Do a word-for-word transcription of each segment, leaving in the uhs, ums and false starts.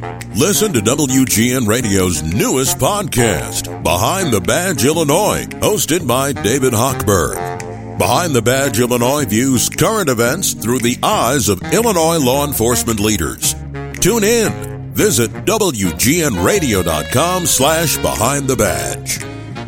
Listen to W G N Radio's newest podcast, Behind the Badge Illinois, hosted by David Hochberg. Behind the Badge Illinois views current events through the eyes of Illinois law enforcement leaders. Tune in. Visit W G N radio dot com slash behind the badge.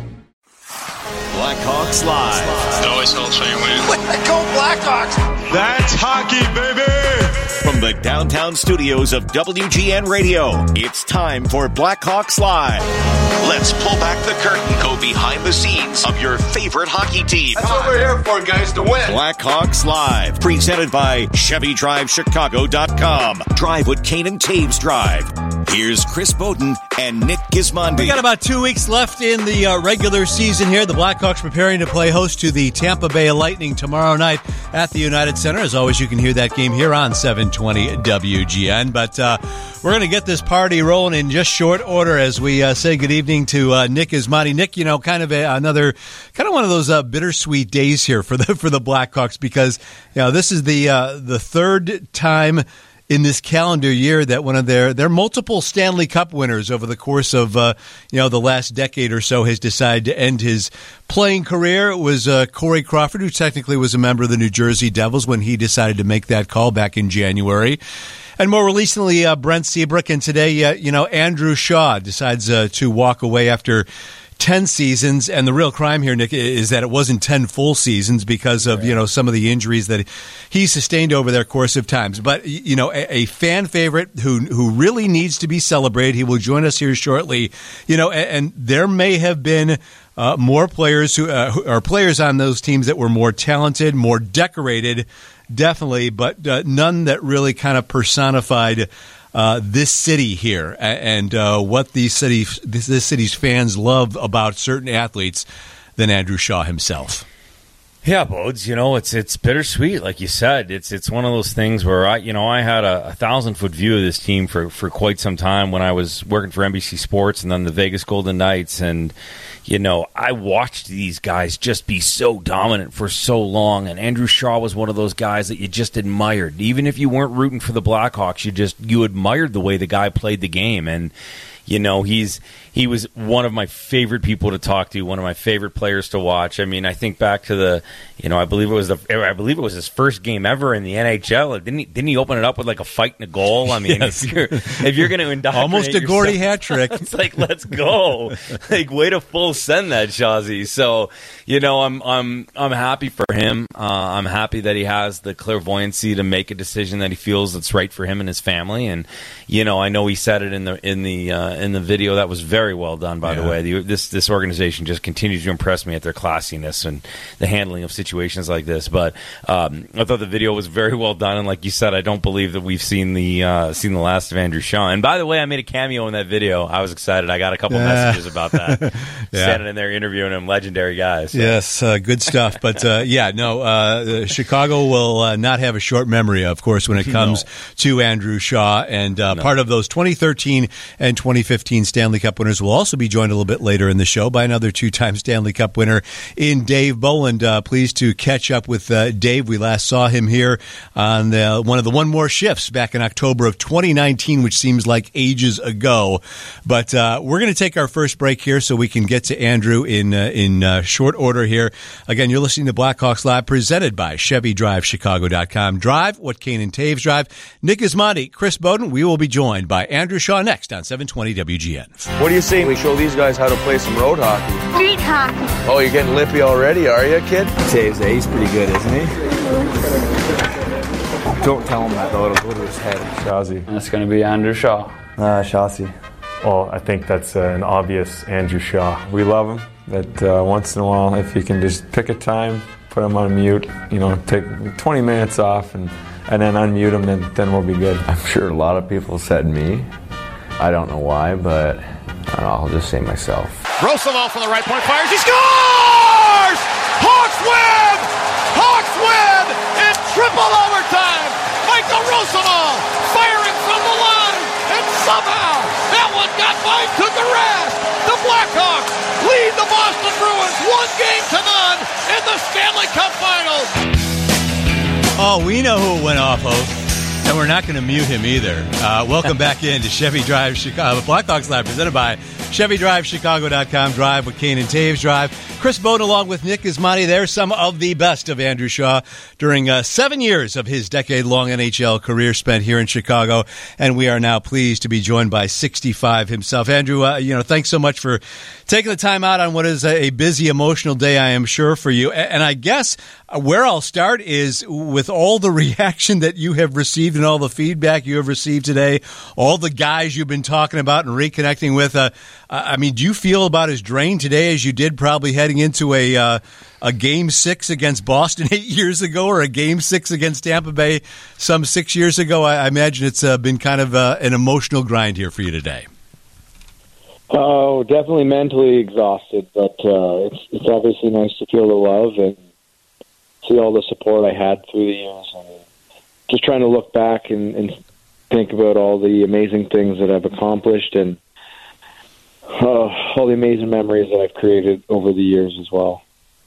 Blackhawks Live. It always helps when you win. Let go Blackhawks. That's hockey, baby. From the downtown studios of W G N Radio, it's time for Blackhawks Live. Let's pull back the curtain, go behind the scenes of your favorite hockey team. That's what we're here for, guys, to win. Blackhawks Live, presented by Chevy Drive Chicago dot com. Drive what Kane and Taves drive. Here's Chris Bowden and Nick Gismondi. We got about two weeks left in the uh, regular season here. The Blackhawks preparing to play host to the Tampa Bay Lightning tomorrow night at the United Center. As always, you can hear that game here on seven twenty W G N. But uh, we're going to get this party rolling in just short order as we uh, say good evening to uh, Nick Gismondi. Nick, you know, kind of a, another, kind of one of those uh, bittersweet days here for the for the Blackhawks because you know this is the uh, the third time in this calendar year that one of their their multiple Stanley Cup winners over the course of uh, you know the last decade or so has decided to end his playing career. It was uh, Corey Crawford, who technically was a member of the New Jersey Devils when he decided to make that call back in January. And more recently, uh, Brent Seabrook, and today, uh, you know, Andrew Shaw decides uh, to walk away after ten seasons, and the real crime here, Nick, is that it wasn't ten full seasons because of, right. you know, some of the injuries that he sustained over their course of times. But, you know, a, a fan favorite who who really needs to be celebrated. He will join us here shortly. You know, and, and there may have been uh, more players who, uh, who are players on those teams that were more talented, more decorated, definitely, but uh, none that really kind of personified Uh, this city here and uh, what these city, this, this city's fans love about certain athletes than Andrew Shaw himself. Yeah, Bodes, you know, it's it's bittersweet, like you said. It's it's one of those things where, I, you know, I had a, a thousand-foot view of this team for, for quite some time when I was working for N B C Sports and then the Vegas Golden Knights. And, you know, I watched these guys just be so dominant for so long. And Andrew Shaw was one of those guys that you just admired. Even if you weren't rooting for the Blackhawks, you just you admired the way the guy played the game. And, you know, he's he was one of my favorite people to talk to, one of my favorite players to watch. I mean, I think back to the, you know, I believe it was the, I believe it was his first game ever in the N H L. Didn't he? Didn't he open it up with like a fight and a goal? I mean, yes. if you're if you're going to indoctrinate almost a Gordy hat trick, it's like let's go, like way to full send that, Shawzy. So, you know, I'm I'm I'm happy for him. Uh, I'm happy that he has the clairvoyancy to make a decision that he feels that's right for him and his family. And you know, I know he said it in the in the uh, in the video that was very well done, by yeah. the way. The, this this organization just continues to impress me at their classiness and the handling of situations like this. But um, I thought the video was very well done, and like you said, I don't believe that we've seen the uh, seen the last of Andrew Shaw. And by the way, I made a cameo in that video. I was excited. I got a couple yeah. messages about that. yeah. Standing in there interviewing him, legendary guys. So. Yes, uh, good stuff. But uh, yeah, no, uh, Chicago will uh, not have a short memory, of course, when it comes no. to Andrew Shaw. And uh, no. part of those twenty thirteen and twenty fifteen Stanley Cup winners will also be joined a little bit later in the show by another two-time Stanley Cup winner in Dave Boland. Uh, pleased to catch up with uh, Dave. We last saw him here on the, one of the One More Shifts back in October of twenty nineteen, which seems like ages ago. But uh, we're going to take our first break here so we can get to Andrew in uh, in uh, short order here. Again, you're listening to Blackhawks Live, presented by Chevy Drive Chicago dot com. Drive what Kane and Taves drive. Nick Gismondi, Chris Bowden. We will be joined by Andrew Shaw next on seven twenty W G N. What do you say we show these guys how to play some road hockey? Street hockey. Oh, you're getting lippy already, are you, kid? Taves, eh? He's pretty good, isn't he? Don't tell him that, though. It'll go to his head. Shawzy. That's going to be Andrew Shaw. Uh, Shawzy. Well, I think that's uh, an obvious Andrew Shaw. We love him, but uh, once in a while, if you can just pick a time, put him on mute, you know, take twenty minutes off and, and then unmute him, then, then we'll be good. I'm sure a lot of people said me. I don't know why, but I don't know, I'll just say myself. Rousselot from the right point fires. He scores! Hawks win! Hawks win in triple overtime! Michael Rousselot firing from the line, and somehow that one got by to the rest. The Blackhawks lead the Boston Bruins one game to none in the Stanley Cup Finals. Oh, we know who it went off of. And we're not going to mute him either. Uh, welcome back in to Chevy Drive Chicago. Blackhawks Live presented by Chevy Drive Chicago dot com. Drive with Kane and Taves Drive. Chris Bowden along with Nick Ismani. They're some of the best of Andrew Shaw during uh, seven years of his decade-long N H L career spent here in Chicago. And we are now pleased to be joined by sixty-five himself. Andrew, uh, you know, thanks so much for taking the time out on what is a busy, emotional day, I am sure, for you. And I guess where I'll start is with all the reaction that you have received and all the feedback you have received today, all the guys you've been talking about and reconnecting with. Uh, I mean, do you feel about as drained today as you did probably heading into a uh, a game six against Boston eight years ago or a game six against Tampa Bay some six years ago? I, I imagine it's uh, been kind of uh, an emotional grind here for you today. Oh, definitely mentally exhausted, but uh, it's, it's obviously nice to feel the love and see all the support I had through the years, and just trying to look back and, and think about all the amazing things that I've accomplished and uh, all the amazing memories that I've created over the years as well.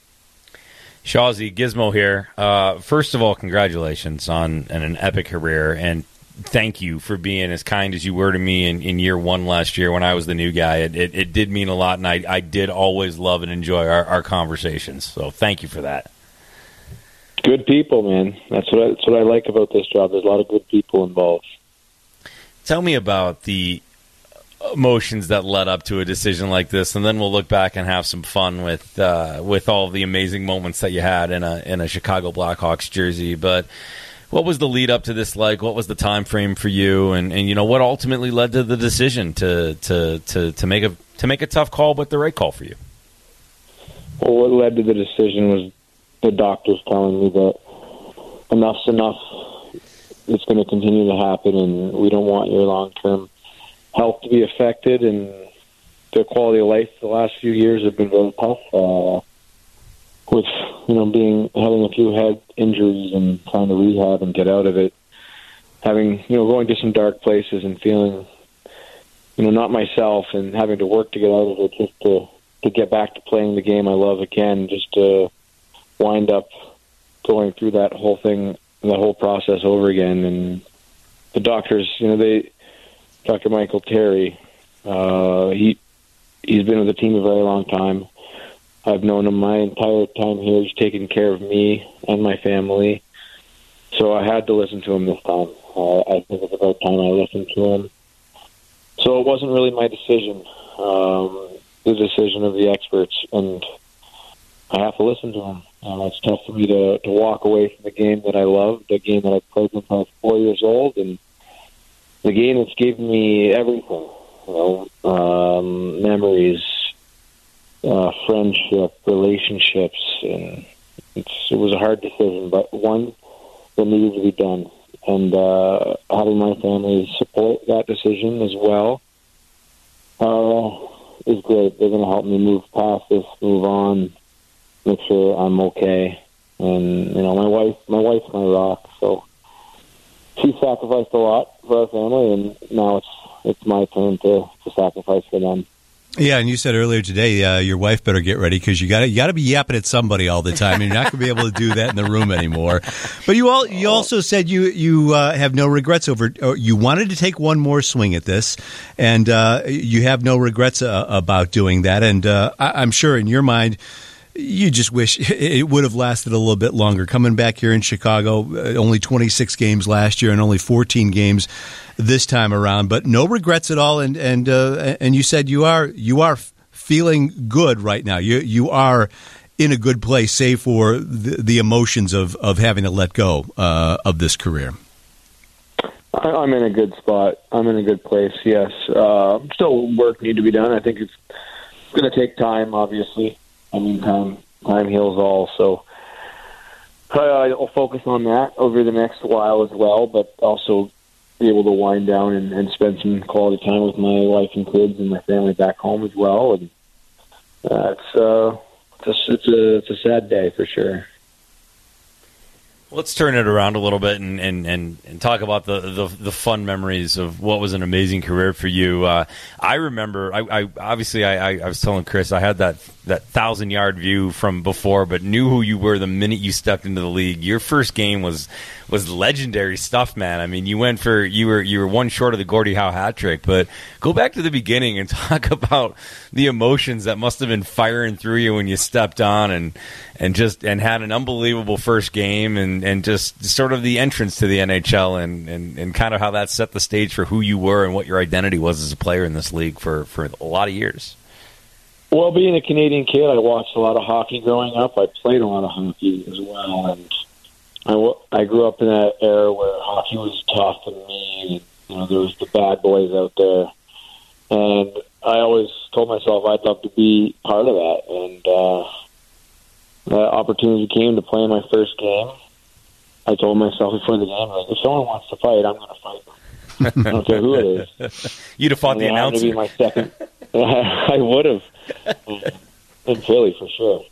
Shawzy, Gizmo here. Uh, first of all, congratulations on, on an epic career, and thank you for being as kind as you were to me in, in year one last year when I was the new guy. It, it, it did mean a lot, and I, I did always love and enjoy our, our conversations. So thank you for that. Good people, man. That's what I, that's what I like about this job. There's a lot of good people involved. Tell me about the emotions that led up to a decision like this, and then we'll look back and have some fun with uh, with all the amazing moments that you had in a in a Chicago Blackhawks jersey. But what was the lead up to this like? What was the time frame for you? And, and you know, what ultimately led to the decision to to, to, to make a to make a tough call, but the right call for you? Well, what led to the decision was the doctors telling me that enough's enough. It's going to continue to happen, and we don't want your long-term health to be affected. And the quality of life the last few years have been very tough. Uh, with you know being having a few head injuries and trying to rehab and get out of it, having you know going to some dark places and feeling you know not myself, and having to work to get out of it just to to get back to playing the game I love again, just to wind up going through that whole thing, that whole process over again. And the doctors, you know, they, Doctor Michael Terry, uh, he he's been with the team a very long time. I've known him my entire time here. He's taken care of me and my family. So I had to listen to him this time. Uh, I think it's about time I listened to him. So it wasn't really my decision, um, the decision of the experts, and I have to listen to them. Uh, it's tough for me to, to walk away from the game that I love, the game that I played since I was four years old, and the game that's given me everything, you know, um, memories, uh, friendship, relationships, and it's, it was a hard decision, but one that needed to be done. And uh, having my family support that decision as well uh, is great. They're going to help me move past this, move on, make sure I'm okay. And you know, my wife, my wife's my rock. So she sacrificed a lot for our family, and now it's it's my turn to, to sacrifice for them. Yeah, and you said earlier today, uh, your wife better get ready because you got you got to be yapping at somebody all the time, and you're not going to be able to do that in the room anymore. But you all you also said you you uh, have no regrets over. Or you wanted to take one more swing at this, and uh, you have no regrets uh, about doing that. And uh, I, I'm sure in your mind, you just wish it would have lasted a little bit longer. Coming back here in Chicago, only twenty-six games last year and only fourteen games this time around, but no regrets at all. And and uh, and you said you are you are feeling good right now. You you are in a good place, save for the, the emotions of, of having to let go uh, of this career. I'm in a good spot. I'm in a good place. Yes, uh, still work need to be done. I think it's going to take time, obviously. I mean, time, time heals all, so uh, I'll focus on that over the next while as well, but also be able to wind down and, and spend some quality time with my wife and kids and my family back home as well. And uh, it's, uh, it's, a, it's, a, it's a sad day for sure. Let's turn it around a little bit and, and, and, and talk about the, the the fun memories of what was an amazing career for you. Uh, I remember, I, I obviously, I, I, I was telling Chris, I had that that thousand yard view from before, but knew who you were the minute you stepped into the league. Your first game was was legendary stuff, man. I mean, you went for you were you were one short of the Gordie Howe hat trick, but go back to the beginning and talk about the emotions that must have been firing through you when you stepped on and and just and had an unbelievable first game and, and just sort of the entrance to the N H L and, and, and kind of how that set the stage for who you were and what your identity was as a player in this league for, for a lot of years. Well, being a Canadian kid, I watched a lot of hockey growing up. I played a lot of hockey as well, and I, w- I grew up in that era where hockey was tough and mean. You know, there was the bad boys out there, and I always told myself I'd love to be part of that. And uh, the opportunity came to play in my first game. I told myself before the game, like, if someone wants to fight, I'm going to fight them. I don't care who it is. You'd have fought and the announcer. To be my second. I would have in Philly for sure.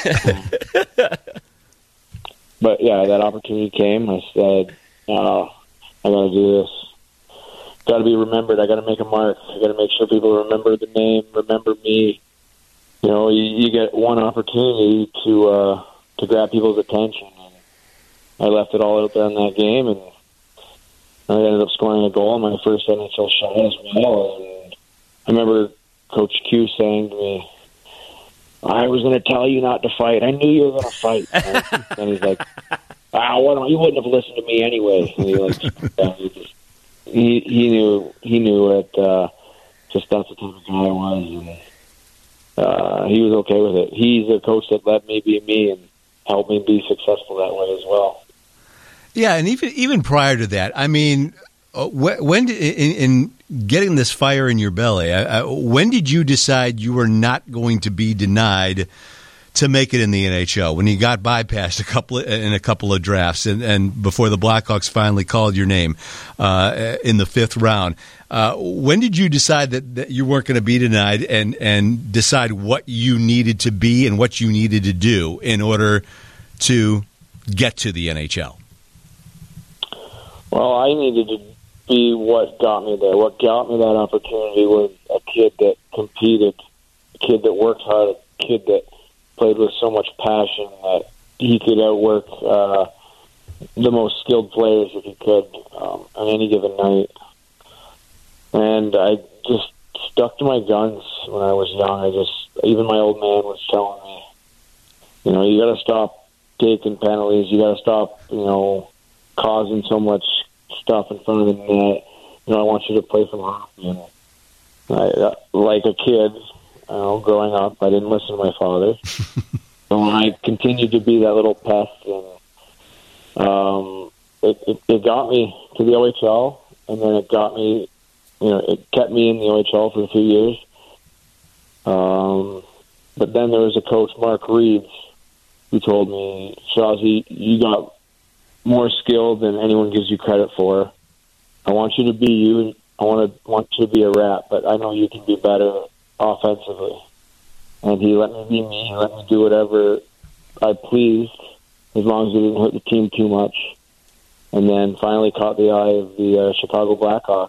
But yeah, that opportunity came. I said, uh, "I got to do this. Got to be remembered. I got to make a mark. I got to make sure people remember the name, remember me." You know, you, you get one opportunity to uh, to grab people's attention. And I left it all out there in that game, and I ended up scoring a goal in my first N H L shot as well. And I remember Coach Q saying to me, "I was going to tell you not to fight. I knew you were going to fight." And, and he's like, "Ah, why don't you wouldn't have listened to me anyway?" And he like, yeah, he, just, he he knew he knew it. Uh, just that's the type of guy I was, and uh, he was okay with it. He's a coach that let me be me and helped me be successful that way as well. Yeah, and even even prior to that, I mean, when, when did, in, in getting this fire in your belly, uh, when did you decide you were not going to be denied to make it in the N H L? When you got bypassed a couple of, in a couple of drafts, and, and before the Blackhawks finally called your name uh, in the fifth round, uh, when did you decide that, that you weren't going to be denied, and and decide what you needed to be and what you needed to do in order to get to the N H L? Well, I needed to be what got me there. What got me that opportunity was a kid that competed, a kid that worked hard, a kid that played with so much passion that he could outwork uh, the most skilled players if he could um, on any given night. And I just stuck to my guns when I was young. I just, even my old man was telling me, you know, you got to stop taking penalties. You got to stop, you know, causing so much stuff in front of the net. You know, I want you to play some hockey. And I, uh, like a kid, you know, growing up, I didn't listen to my father. So I continued to be that little pest, and um, it, it, it got me to the O H L, and then it got me, you know, it kept me in the O H L for a few years. Um, but then there was a coach, Mark Reeves, who told me, "Shawzy, you got more skill than anyone gives you credit for. I want you to be you. I want to want you to be a rat, but I know you can be better offensively." And he let me be me. He let me do whatever I pleased, as long as it didn't hurt the team too much. And then finally caught the eye of the uh, Chicago Blackhawks.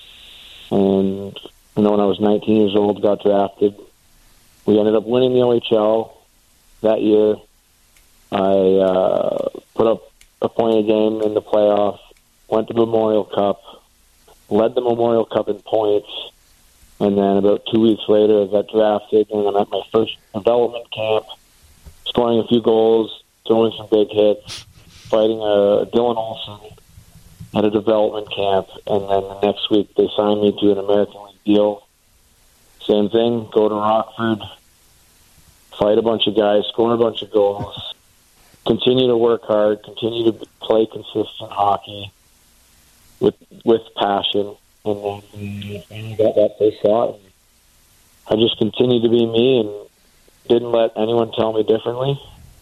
And you know, when I was nineteen years old, got drafted. We ended up winning the O H L that year. I uh, put up a point a game in the playoffs, went to the Memorial Cup, led the Memorial Cup in points, and then about two weeks later I got drafted, and I'm at my first development camp, scoring a few goals, throwing some big hits, fighting uh, Dylan Olsen at a development camp, and then the next week they signed me to an American League deal. Same thing, go to Rockford, fight a bunch of guys, score a bunch of goals, continue to work hard, continue to play consistent hockey with with passion, and then finally got that first shot. And I just continued to be me and didn't let anyone tell me differently.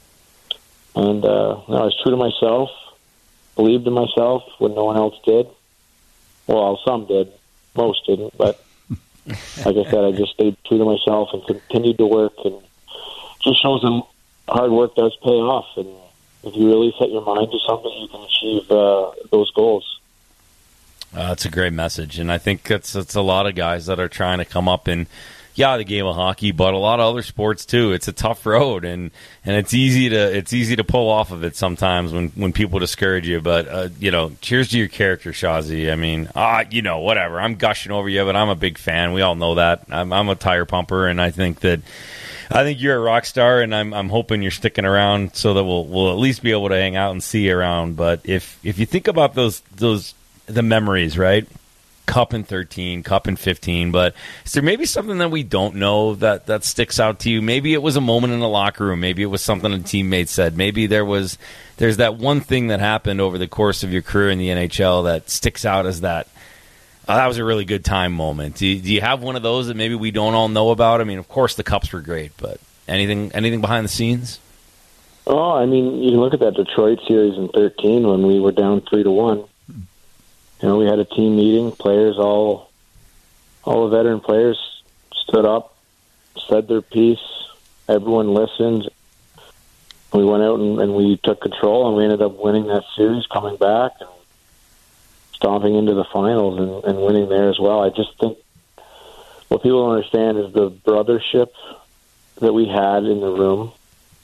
And uh, no, I was true to myself, believed in myself when no one else did. Well, some did, most didn't, but like I said, I just stayed true to myself and continued to work, and just shows them hard work does pay off. And if you really set your mind to something, you can achieve uh, those goals. Uh, that's a great message, and I think that's, that's a lot of guys that are trying to come up in, yeah, the game of hockey, but a lot of other sports too. It's a tough road, and, and it's easy to it's easy to pull off of it sometimes when, when people discourage you. But uh, you know, cheers to your character, Shazi. I mean, ah, you know, whatever. I'm gushing over you, but I'm a big fan. We all know that. I'm, I'm a tire pumper, and I think that I think you're a rock star, and I'm I'm hoping you're sticking around so that we'll we'll at least be able to hang out and see you around. But if if you think about those those the memories, right? Cup in thirteen, Cup in fifteen, but is there maybe something that we don't know that, that sticks out to you? Maybe it was a moment in the locker room. Maybe it was something a teammate said. Maybe there was there's that one thing that happened over the course of your career in the N H L that sticks out as that, oh, that was a really good time moment. Do you, do you have one of those that maybe we don't all know about? I mean, of course the Cups were great, but anything anything behind the scenes? Oh, I mean, you can look at that Detroit series in thirteen when we were down three to one. You know, we had a team meeting. Players, all all the veteran players stood up, said their piece. Everyone listened. We went out and, and we took control, and we ended up winning that series, coming back and stomping into the finals and, and winning there as well. I just think what people don't understand is the brothership that we had in the room.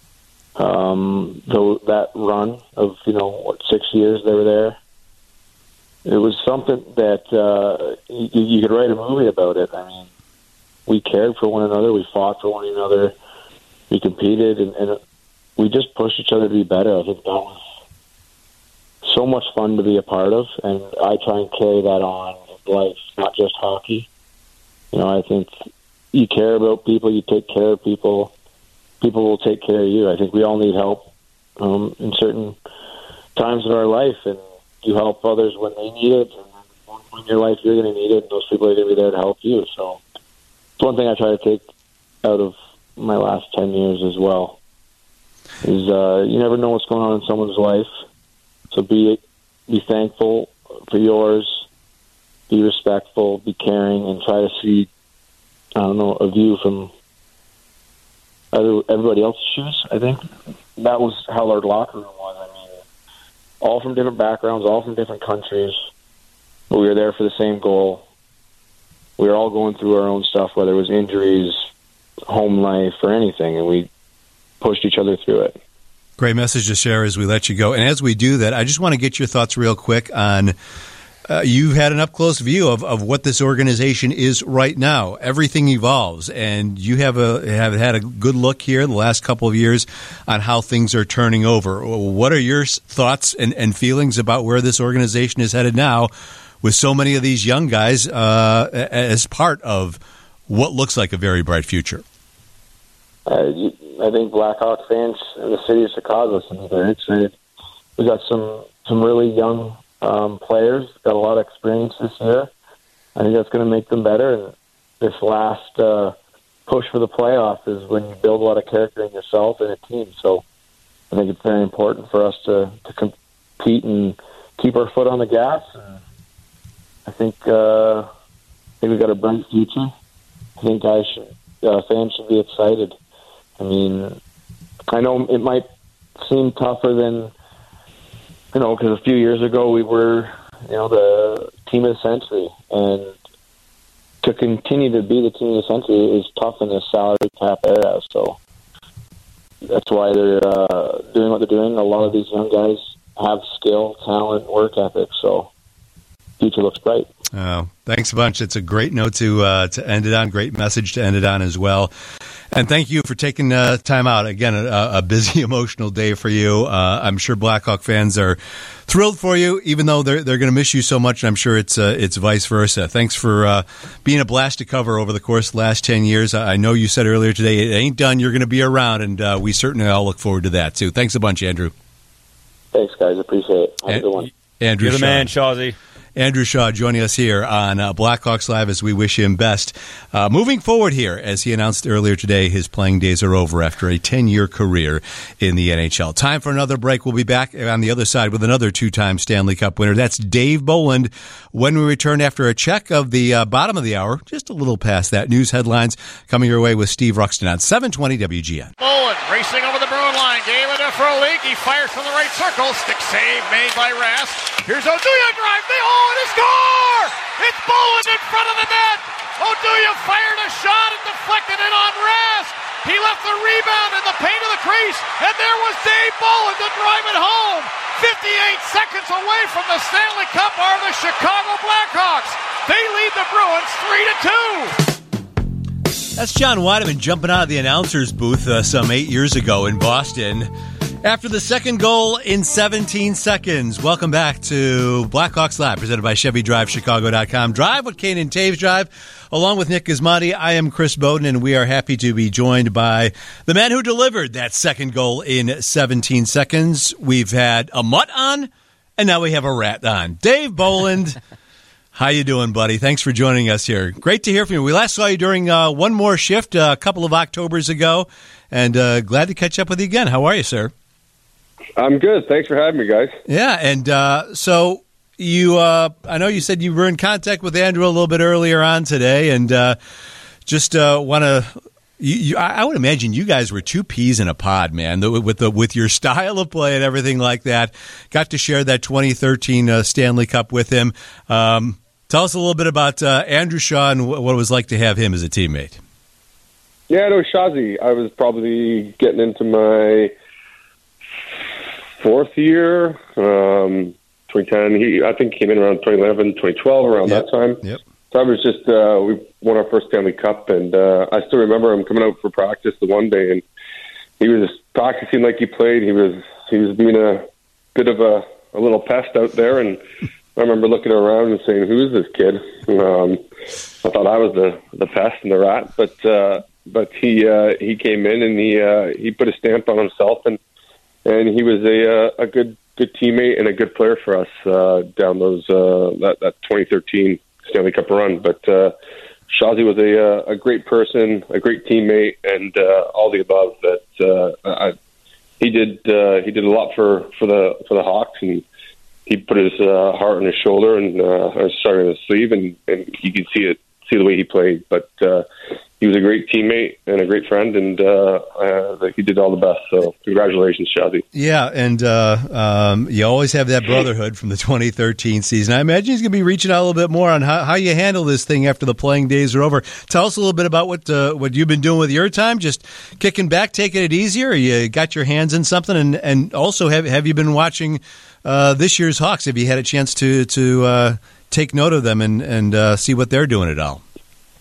Um, though that run of, you know, what, six years they were there. It was something that uh, you, you could write a movie about it. I mean, we cared for one another. We fought for one another. We competed, and, and we just pushed each other to be better. I think that was so much fun to be a part of, and I try and carry that on in life, not just hockey. You know, I think you care about people, you take care of people, people will take care of you. I think we all need help um, in certain times in our life, and you help others when they need it, and when in your life you're going to need it, and those people are going to be there to help you. So it's one thing I try to take out of my last ten years as well, is uh, you never know what's going on in someone's life. So be be thankful for yours, be respectful, be caring, and try to see, I don't know, a view from other, everybody else's shoes, I think. That was how our locker room was. I mean, all from different backgrounds, all from different countries, but we were there for the same goal. We were all going through our own stuff, whether it was injuries, home life, or anything, and we pushed each other through it. Great message to share as we let you go. And as we do that, I just want to get your thoughts real quick on, uh, you've had an up-close view of, of what this organization is right now. Everything evolves, and you have a have had a good look here the last couple of years on how things are turning over. What are your thoughts and, and feelings about where this organization is headed now with so many of these young guys uh, as part of what looks like a very bright future? Uh, I think Blackhawk fans in the city of Chicago should be very excited. We got some some really young um, players, got a lot of experience this year. I think that's going to make them better. And this last uh, push for the playoff is when you build a lot of character in yourself and a team. So I think it's very important for us to, to compete and keep our foot on the gas. And I think uh, I think we've got a bright future. I think guys should, uh, fans should be excited. I mean, I know it might seem tougher than, you know, because a few years ago we were, you know, the team of the century. And to continue to be the team of the century is tough in this salary cap era. So that's why they're uh, doing what they're doing. A lot of these young guys have skill, talent, work ethic. So future looks bright. Oh, thanks a bunch. It's a great note to uh, to end it on. Great message to end it on as well. And thank you for taking uh, time out. Again, a, a busy, emotional day for you. Uh, I'm sure Blackhawk fans are thrilled for you, even though they're they're going to miss you so much. And I'm sure it's uh, it's vice versa. Thanks for uh, being a blast to cover over the course of the last ten years. I know you said earlier today it ain't done. You're going to be around, and uh, we certainly all look forward to that too. Thanks a bunch, Andrew. Thanks, guys. Appreciate it. Have a good one. Andrew, you're the man, Shawzy. Andrew Shaw joining us here on uh, Blackhawks Live as we wish him best. Uh, moving forward here, as he announced earlier today, his playing days are over after a ten-year career in the N H L. Time for another break. We'll be back on the other side with another two-time Stanley Cup winner. That's Dave Bolland when we return after a check of the uh, bottom of the hour, just a little past that. News headlines coming your way with Steve Ruxton on seven twenty W G N. Bolland racing over the Bruin line. Gave it for a leak. He fires from the right circle. Stick save made by Rask. Here's Oduya drive. They oh, and a score! It's Bolland in front of the net. Oduya fired a shot and deflected it on Rask. He left the rebound in the paint of the crease, and there was Dave Bolland to drive it home. fifty-eight seconds away from the Stanley Cup are the Chicago Blackhawks. They lead the Bruins three to two. That's John Wiedeman jumping out of the announcer's booth uh, some eight years ago in Boston after the second goal in seventeen seconds. Welcome back to Blackhawks Live, presented by Chevy Drive Chicago dot com. Drive with Kane and Taves Drive. Along with Nick Gismondi, I am Chris Bowden, and we are happy to be joined by the man who delivered that second goal in seventeen seconds. We've had a mutt on, and now we have a rat on. Dave Bolland. How you doing, buddy? Thanks for joining us here. Great to hear from you. We last saw you during uh, one more shift uh, a couple of Octobers ago, and uh, glad to catch up with you again. How are you, sir? I'm good. Thanks for having me, guys. Yeah, and uh, so you, uh, I know you said you were in contact with Andrew a little bit earlier on today, and uh, just uh, want to. You, you, I would imagine you guys were two peas in a pod, man. The, with the with your style of play and everything like that. Got to share that twenty thirteen uh, Stanley Cup with him. Um, Tell us a little bit about uh, Andrew Shaw and what it was like to have him as a teammate. Yeah, no, Shazzy. I was probably getting into my fourth year, um, twenty ten. He, I think, came in around twenty eleven, twenty twelve, around yep. that time. Yep. So I was just, uh, we won our first Stanley Cup, and uh, I still remember him coming out for practice the one day, and he was practicing like he played. He was he was being a bit of a, a little pest out there, and I remember looking around and saying, "Who is this kid?" Um, I thought I was the the pest and the rat, but uh, but he uh, he came in and he uh, he put a stamp on himself, and and he was a a good good teammate and a good player for us uh, down those uh, that that twenty thirteen Stanley Cup run. But uh, Shazzy was a a great person, a great teammate, and uh, all the above. That uh, I, he did uh, he did a lot for, for the for the Hawks, and he put his uh, heart on his shoulder and uh, started on his sleeve, and, and you could see it, see the way he played. But uh, he was a great teammate and a great friend, and uh, uh, he did all the best. So congratulations, Shazzy. Yeah, and uh, um, you always have that brotherhood from the twenty thirteen season. I imagine he's going to be reaching out a little bit more on how, how you handle this thing after the playing days are over. Tell us a little bit about what uh, what you've been doing with your time, just kicking back, taking it easier. You got your hands in something, and, and also have have you been watching Uh, this year's Hawks? Have you had a chance to to uh, take note of them and and uh, see what they're doing at all?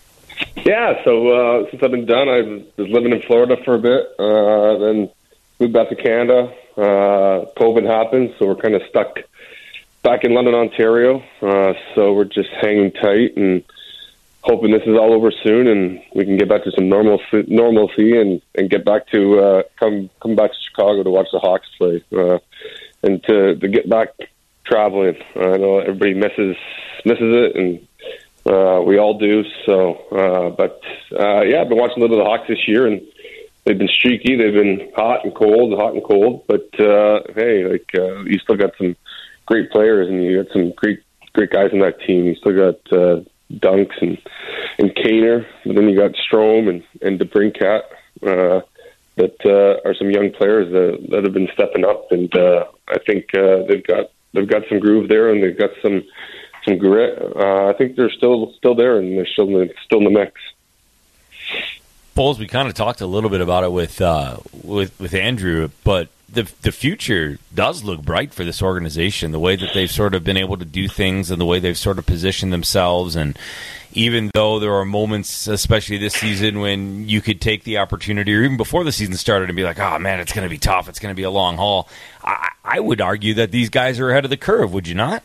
Yeah, so uh, since I've been done, I was living in Florida for a bit, uh, then moved back to Canada. Uh, COVID happened, so we're kind of stuck back in London, Ontario. Uh, so we're just hanging tight and hoping this is all over soon, and we can get back to some normal normalcy and, and get back to uh, come come back to Chicago to watch the Hawks play. Uh, And to, to get back traveling, I know everybody misses misses it, and uh, we all do. So, uh, but uh, yeah, I've been watching a little of the Hawks this year, and they've been streaky. They've been hot and cold, hot and cold. But uh, hey, like uh, you still got some great players, and you got some great great guys on that team. You still got uh, Dunks and and Kaner, but then you got Strome and and DeBrincat. Uh, that uh, are some young players that, that have been stepping up, and uh, I think uh, they've got they've got some groove there, and they've got some some grit. Uh, I think they're still still there, and they're still in the, still in the mix. Bowles, we kind of talked a little bit about it with uh, with with Andrew, but the the future does look bright for this organization. The way that they've sort of been able to do things, and the way they've sort of positioned themselves, and even though there are moments, especially this season, when you could take the opportunity, or even before the season started, and be like, oh, man, it's going to be tough. It's going to be a long haul. I, I would argue that these guys are ahead of the curve, would you not?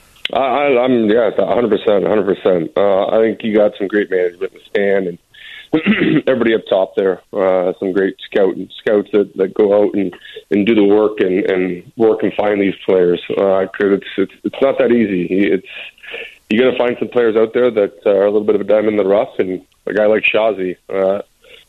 I, I'm, yeah, one hundred percent, one hundred percent. Uh, I think you got some great management in the stand, and everybody up top there. Uh, some great scout scouts that, that go out and, and do the work and, and work and find these players. Uh, cause it's, it's it's not that easy. It's you got to find some players out there that are a little bit of a diamond in the rough, and a guy like Shazi. Uh,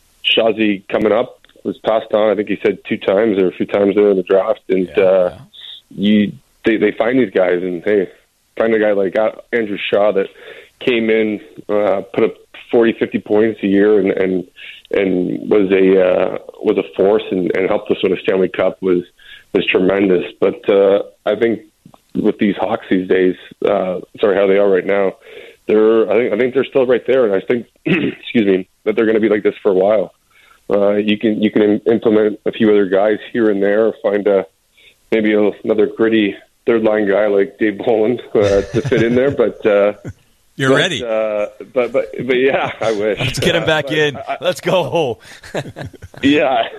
Shazi coming up was passed on. I think he said two times or a few times there in the draft, and yeah, uh, yeah. you they they find these guys, and hey, find a guy like Andrew Shaw that came in, uh, put up forty, fifty points a year, and and, and was a uh, was a force and, and helped us win a Stanley Cup was was tremendous. But uh, I think with these Hawks these days, uh, sorry how they are right now, they're I think I think they're still right there, and I think excuse me that they're going to be like this for a while. Uh, you can you can implement a few other guys here and there, find a maybe a, another gritty third line guy like Dave Bolland uh, to fit in there, but. Uh, You're but, ready. Uh, but, but, but yeah, I wish. Let's get him back uh, in. I, Let's go. yeah,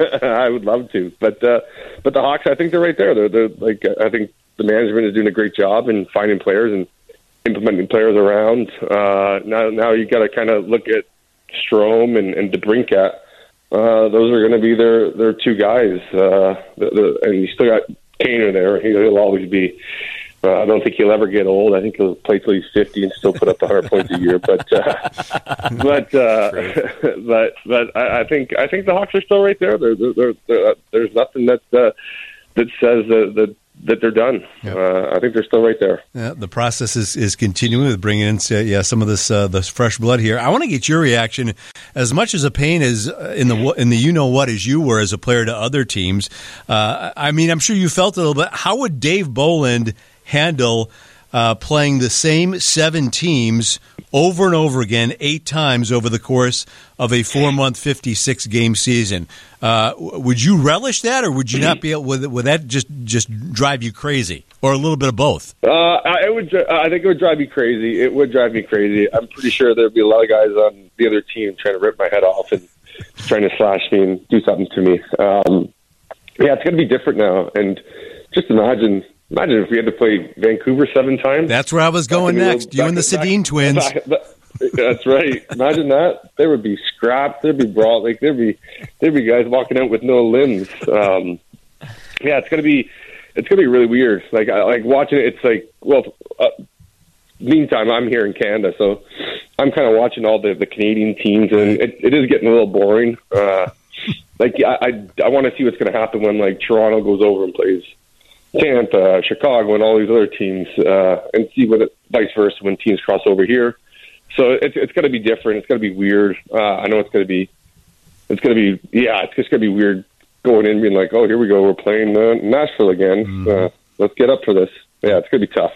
I would love to. But, uh, but the Hawks, I think they're right there. They're, they're like, I think the management is doing a great job in finding players and implementing players around. Uh, now, now you got to kind of look at Strome and, and DeBrincat. Uh, those are going to be their, their two guys. Uh, the, the, and you still got Kaner there. He'll always be. Uh, I don't think he'll ever get old. I think he'll play till he's fifty and still put up one hundred points a year. But uh, but uh, but but I, I think I think the Hawks are still right there. They're, they're, they're, uh, there's nothing that uh, that says that that, that they're done. Yep. Uh, I think they're still right there. Yeah, the process is, is continuing with bringing in uh, yeah some of this uh, this fresh blood here. I want to get your reaction. As much as a pain as in the in the you know what as you were as a player to other teams. Uh, I mean, I'm sure you felt it a little bit. How would Dave Bolland handle uh, playing the same seven teams over and over again, eight times over the course of a four-month, fifty-six game season? Uh, would you relish that, or would you not be able? Would, would that just just drive you crazy, or a little bit of both? Uh, I it would. I think it would drive me crazy. It would drive me crazy. I'm pretty sure there'd be a lot of guys on the other team trying to rip my head off and trying to slash me and do something to me. Um, yeah, it's going to be different now, and just imagine. Imagine if we had to play Vancouver seven times. That's where I was going next. You and the Sedin twins. Back, that's right. Imagine that. There would be scrap. There'd be brawl. Like there'd be there'd be guys walking out with no limbs. Um, yeah, it's gonna be it's gonna be really weird. Like I like watching it. It's like well. Uh, meantime, I'm here in Canada, so I'm kind of watching all the, the Canadian teams, and it, it is getting a little boring. Uh, like I I, I want to see what's going to happen when like Toronto goes over and plays Tampa, Chicago, and all these other teams, uh, and see what it, vice versa when teams cross over here. So it's it's going to be different. It's going to be weird. Uh, I know it's going to be, it's going to be, yeah, it's just going to be weird going in and being like, oh, here we go, we're playing uh, Nashville again. Mm-hmm. Uh, let's get up for this. Yeah, it's going to be tough.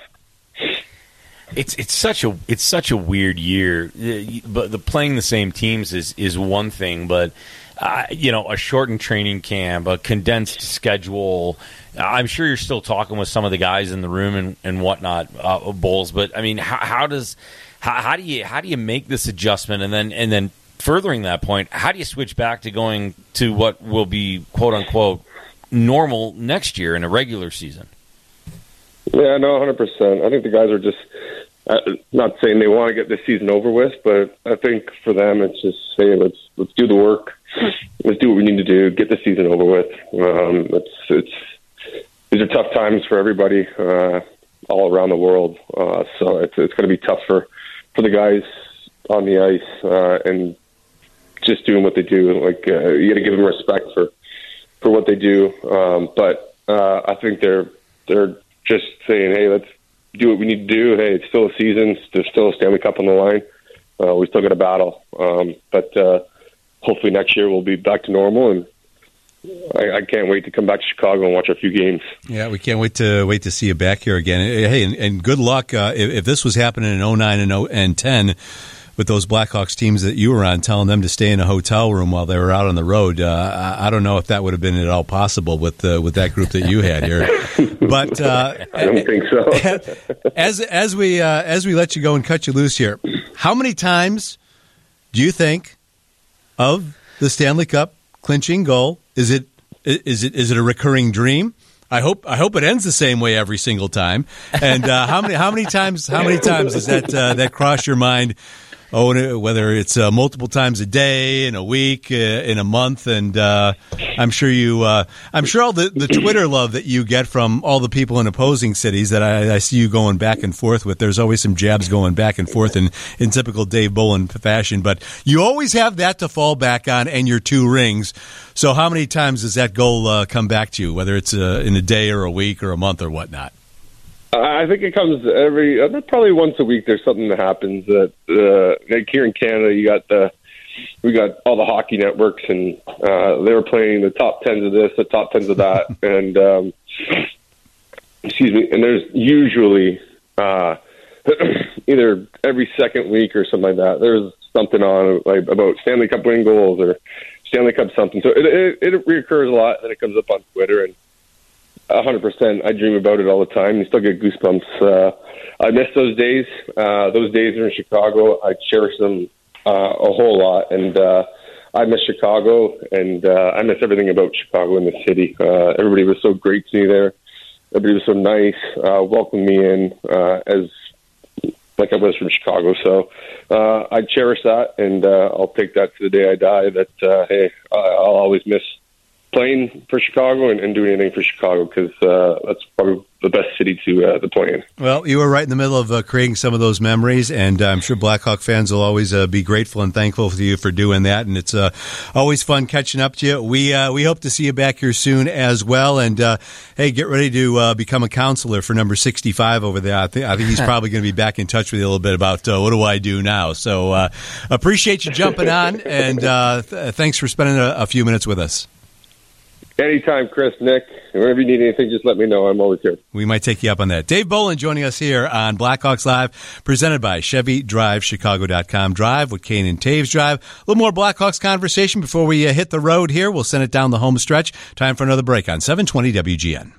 It's it's such a it's such a weird year, but the playing the same teams is is one thing, but uh, you know, a shortened training camp, a condensed schedule. I'm sure you're still talking with some of the guys in the room and, and whatnot, uh, Bowles. But I mean, how, how does how, how do you how do you make this adjustment, and then and then furthering that point, how do you switch back to going to what will be quote unquote normal next year in a regular season? Yeah, no, one hundred percent. I think the guys are just uh, not saying they want to get this season over with, but I think for them it's just saying let's let's do the work, let's do what we need to do, get the season over with. Um, it's it's. These are tough times for everybody uh, all around the world, uh, so it's it's going to be tough for, for the guys on the ice uh, and just doing what they do. Like uh, you got to give them respect for, for what they do, um, but uh, I think they're they're just saying, hey, let's do what we need to do. Hey, it's still a season. There's still a Stanley Cup on the line. Uh, we still got a battle, um, but uh, hopefully next year we'll be back to normal and. I, I can't wait to come back to Chicago and watch a few games. Yeah, we can't wait to wait to see you back here again. Hey, and, and good luck uh, if, if this was happening in oh nine and oh and ten with those Blackhawks teams that you were on, telling them to stay in a hotel room while they were out on the road. Uh, I, I don't know if that would have been at all possible with uh, with that group that you had here. But uh, I don't think so. as as we uh, as we let you go and cut you loose here, how many times do you think of the Stanley Cup clinching goal? Is it is it is it a recurring dream? I hope I hope it ends the same way every single time. And uh, how many how many times how many times does that uh, that cross your mind oh, whether it's uh, multiple times a day, in a week, uh, in a month, and uh, I'm sure you, uh, I'm sure all the, the Twitter love that you get from all the people in opposing cities that I, I see you going back and forth with. There's always some jabs going back and forth in, in typical Dave Bolin fashion, but you always have that to fall back on and your two rings. So how many times does that goal uh, come back to you, whether it's uh, in a day or a week or a month or whatnot? I think it comes every uh, probably once a week. There's something that happens that uh, like here in Canada, you got the we got all the hockey networks, and uh, they were playing the top tens of this, the top tens of that, and um, excuse me. And there's usually uh, either every second week or something like that. There's something on like about Stanley Cup winning goals or Stanley Cup something. So it, it, it reoccurs a lot, and it comes up on Twitter, and a hundred percent, I dream about it all the time. You still get goosebumps. Uh, I miss those days. Uh, those days are in Chicago. I cherish them uh, a whole lot, and uh, I miss Chicago, and uh, I miss everything about Chicago in the city. Uh, everybody was so great to me there. Everybody was so nice, uh, welcomed me in uh, as like I was from Chicago. So uh, I cherish that, and uh, I'll take that to the day I die. That uh, hey, I'll always miss playing for Chicago and, and doing anything for Chicago, because uh, that's probably the best city to uh, to play in. Well, you were right in the middle of uh, creating some of those memories, and uh, I'm sure Blackhawk fans will always uh, be grateful and thankful to you for doing that. And it's uh, always fun catching up to you. We uh, we hope to see you back here soon as well. And uh, hey, get ready to uh, become a counselor for number sixty-five over there. I think I think he's probably going to be back in touch with you a little bit about uh, what do I do now. So uh, appreciate you jumping on, and uh, th- thanks for spending a, a few minutes with us. Anytime, Chris, Nick. Whenever you need anything, just let me know. I'm always here. We might take you up on that. Dave Bolin joining us here on Blackhawks Live, presented by Chevy Drive Chicago dot com. Drive with Kane and Taves Drive. A little more Blackhawks conversation before we uh, hit the road here. We'll send it down the home stretch. Time for another break on seven twenty W G N.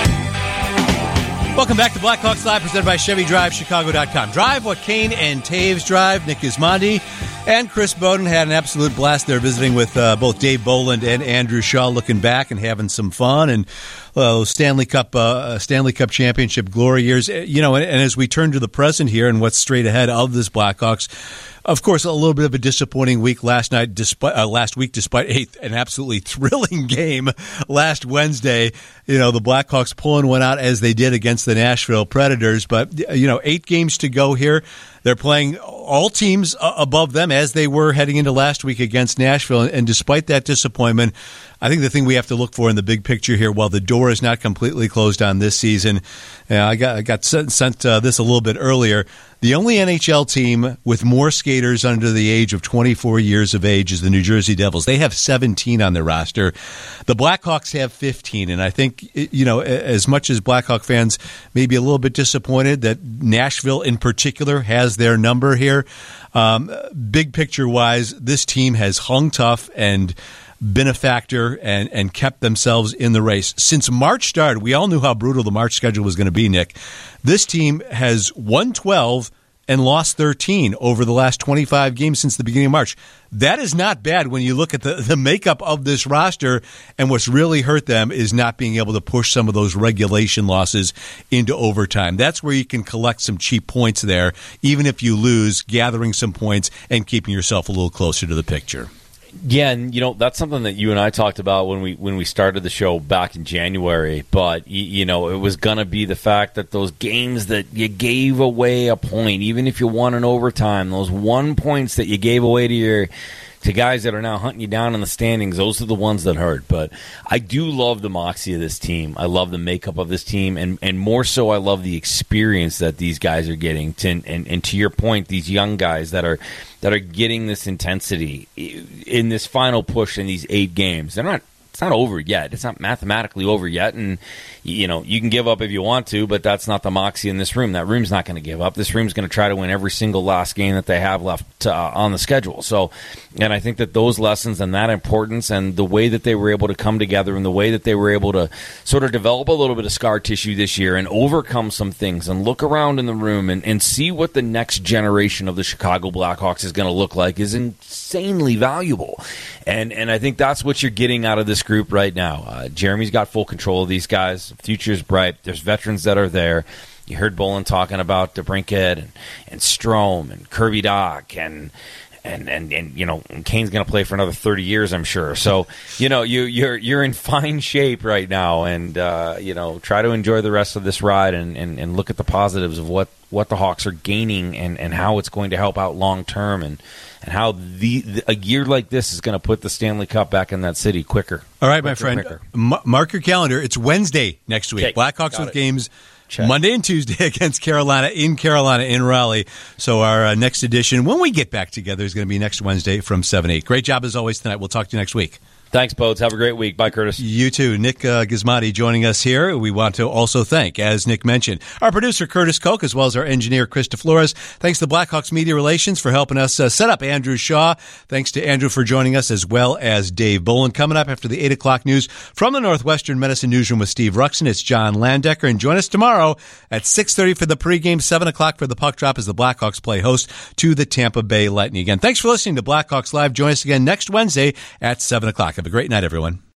Welcome back to Blackhawks Live, presented by Chevy Drive Chicago dot com. Drive what Kane and Taves Drive. Nick Gismondi and Chris Bowden had an absolute blast there visiting with uh, both Dave Bolin and Andrew Shaw, looking back and having some fun, and uh, Stanley Cup uh, Stanley Cup championship glory years. You know, and, and as we turn to the present here and what's straight ahead of this Blackhawks, of course, a little bit of a disappointing week last night, despite uh, last week, despite a, an absolutely thrilling game last Wednesday. You know, the Blackhawks pulling one out as they did against the Nashville Predators. But, you know, eight games to go here. They're playing all teams above them as they were heading into last week against Nashville. And despite that disappointment, I think the thing we have to look for in the big picture here, while the door is not completely closed on this season, uh, I got I got sent, sent uh, this a little bit earlier. The only N H L team with more skaters under the age of twenty-four years of age is the New Jersey Devils. They have seventeen on their roster. The Blackhawks have fifteen. And I think, you know, as much as Blackhawk fans may be a little bit disappointed that Nashville in particular has their number here, um, big picture-wise, this team has hung tough and been a factor and, and kept themselves in the race. Since March started, we all knew how brutal the March schedule was going to be, Nick. This team has won twelve and lost thirteen over the last twenty-five games since the beginning of March. That is not bad when you look at the, the makeup of this roster, and what's really hurt them is not being able to push some of those regulation losses into overtime. That's where you can collect some cheap points there, even if you lose, gathering some points and keeping yourself a little closer to the picture. Yeah, and you know that's something that you and I talked about when we when we started the show back in January. But you, you know, it was gonna be the fact that those games that you gave away a point, even if you won in overtime, those one points that you gave away to your to guys that are now hunting you down in the standings, those are the ones that hurt. But I do love the moxie of this team. I love the makeup of this team, and, and more so, I love the experience that these guys are getting. To, and, and to your point, these young guys that are that are getting this intensity in this final push in these eight games. They're not. It's not over yet. It's not mathematically over yet, and you know you can give up if you want to, but that's not the moxie in this room. That room's not going to give up. This room's going to try to win every single last game that they have left uh, on the schedule. So, and I think that those lessons and that importance and the way that they were able to come together and the way that they were able to sort of develop a little bit of scar tissue this year and overcome some things and look around in the room and, and see what the next generation of the Chicago Blackhawks is going to look like is insanely valuable. And and I think that's what you're getting out of this group right now. Uh, Jeremy's got full control of these guys. The future's bright. There's veterans that are there. you heard Bolin talking about DeBrincat and, and Strome and Kirby Dach and and and, and you know Kane's going to play for another thirty years, I'm sure. So you know you you're you're in fine shape right now, and uh, you know try to enjoy the rest of this ride and, and, and look at the positives of what, what the Hawks are gaining and, and how it's going to help out long term and. And how the, the a year like this is going to put the Stanley Cup back in that city quicker. All right, quicker, my friend. Quicker. M- mark your calendar. It's Wednesday next week. Okay, Blackhawks with it. games Check. Monday and Tuesday against Carolina in Carolina in Raleigh. So our uh, next edition, when we get back together, is going to be next Wednesday from seven to eight. Great job as always tonight. We'll talk to you next week. Thanks, Bodes. Have a great week. Bye, Curtis. You too. Nick uh, Gizmotti joining us here. We want to also thank, as Nick mentioned, our producer Curtis Koch, as well as our engineer Chris DeFlores. Thanks to Blackhawks Media Relations for helping us uh, set up Andrew Shaw. Thanks to Andrew for joining us, as well as Dave Bolin. Coming up after the eight o'clock news from the Northwestern Medicine Newsroom with Steve Ruxin, it's John Landecker. And join us tomorrow at six thirty for the pregame, seven o'clock for the puck drop as the Blackhawks play host to the Tampa Bay Lightning. Again, thanks for listening to Blackhawks Live. Join us again next Wednesday at seven o'clock. Have a great night, everyone.